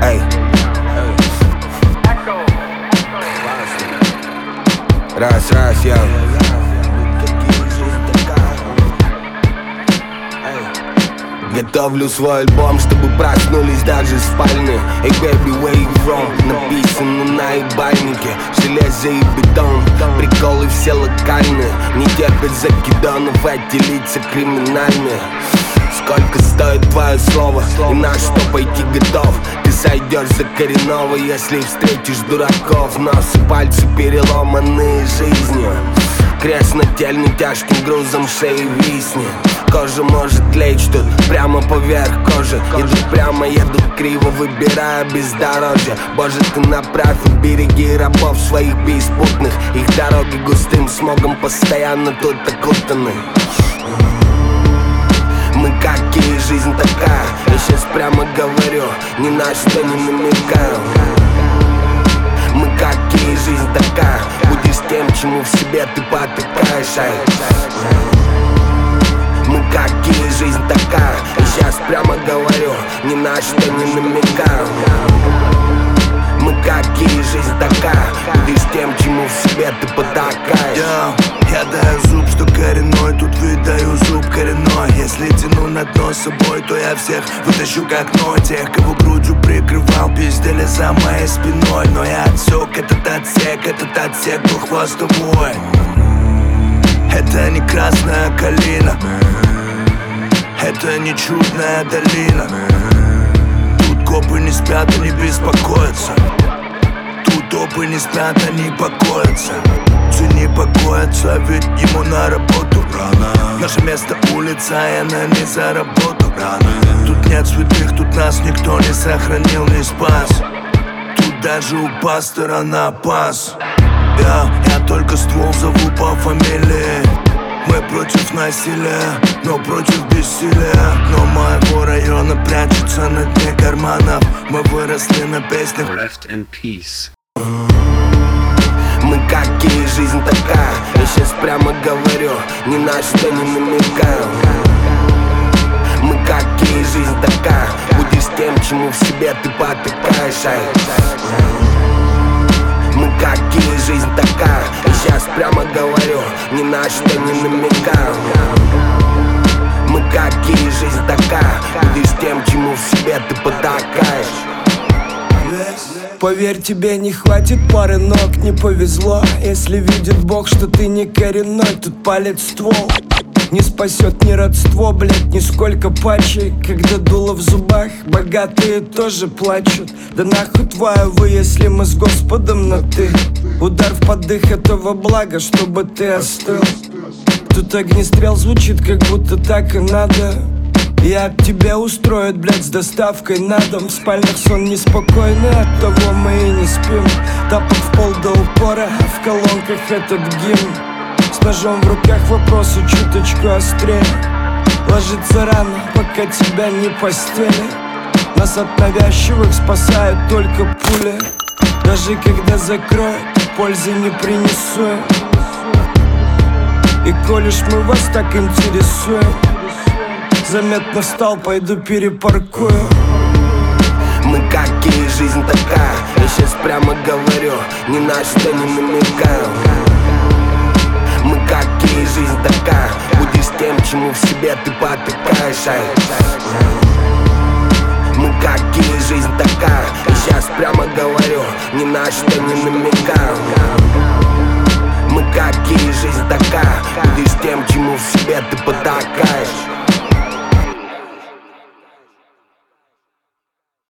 Эй. Раз, я. Готовлю свой альбом, чтобы проснулись даже спальни. Эй, baby, where you from? Написано на ебальнике. Железо и бетон, приколы все локальные. Не терпят закидонов, эти лица криминальные. Сколько стоит твое слово и на что пойти готов? Ты сойдешь за коренного, если встретишь дураков. Нос и пальцы переломанные жизнью. Крест нательный тяжким грузом шеи виснет. Кожа может лечь тут прямо поверх кожи. Идут прямо, едут криво, выбирая бездорожье. Боже, ты направь и береги рабов своих беспутных. Их дороги густым смогом постоянно тут окутаны. Мы какие, жизнь такая. Я сейчас прямо говорю, ни на что не намекаю. Мы какие, жизнь такая. Будешь тем, чему в себе ты потыкаешь. Мы какие, жизнь такая. Я сейчас прямо говорю, ни на что не намекаю. Мы какие, жизнь такая. Будешь тем, чему в себе ты потакаешь. Я даю зуб, что коренной, тут выдаю зуб коренной. Если тяну на дно с собой, то я всех вытащу как окно. Тех, кого грудью прикрывал, пиздели за моей спиной. Но я отсек этот отсек был хвостовой. Это не красная калина, это не чудная долина. Тут копы не спят, они беспокоятся. Тут топы не спят, они покоятся. Все не покоятся, ведь ему на работу рано. Наше место улица, и она не за работу рано. Тут нет святых, тут нас никто не сохранил, не спас. Тут даже у пастора напас. Я только ствол зову по фамилии. Мы против насилия, но против бессилия. Но моего района прячется на дне карманов. Мы выросли на песнях Rest in peace. Мы какие, жизнь такая. Я сейчас прямо говорю, ни на что не намекаю. Мы какие, жизнь такая. Будешь тем, чему в себе ты потыкаешь. Мы какие, жизнь такая. Я сейчас прямо говорю, ни на что не намекаю. Мы какие, жизнь такая. Будешь тем, чему в себе ты потакаешь. Поверь, тебе не хватит пары ног, не повезло. Если видит Бог, что ты не коренной, тут палит ствол. Не спасет ни родство, блять, нисколько патчей. Когда дуло в зубах, богатые тоже плачут. Да нахуй твою вы, если мы с Господом на ты. Удар в поддых этого блага, чтобы ты остыл. Тут огнестрел звучит, как будто так и надо. Я от тебя устроят, блядь, с доставкой на дом. В спальнях сон неспокойный, от того мы и не спим. Тапок в пол до упора, в колонках этот гимн. С ножом в руках вопросы чуточку острее. Ложится рано, пока тебя не постели. Нас от навязчивых спасают только пули. Даже когда закроют, пользы не принесу. И колешь мы вас так интересуем, заметно встал, пойду перепаркую. Мы какие, жизнь такая. Я сейчас прямо говорю, ни на что не намекаю. Мы какие, жизнь такая. Будешь тем, чему в себе ты потыкаешь. Мы какие, жизнь такая. Я сейчас прямо говорю, ни на что не намекаю. Мы какие.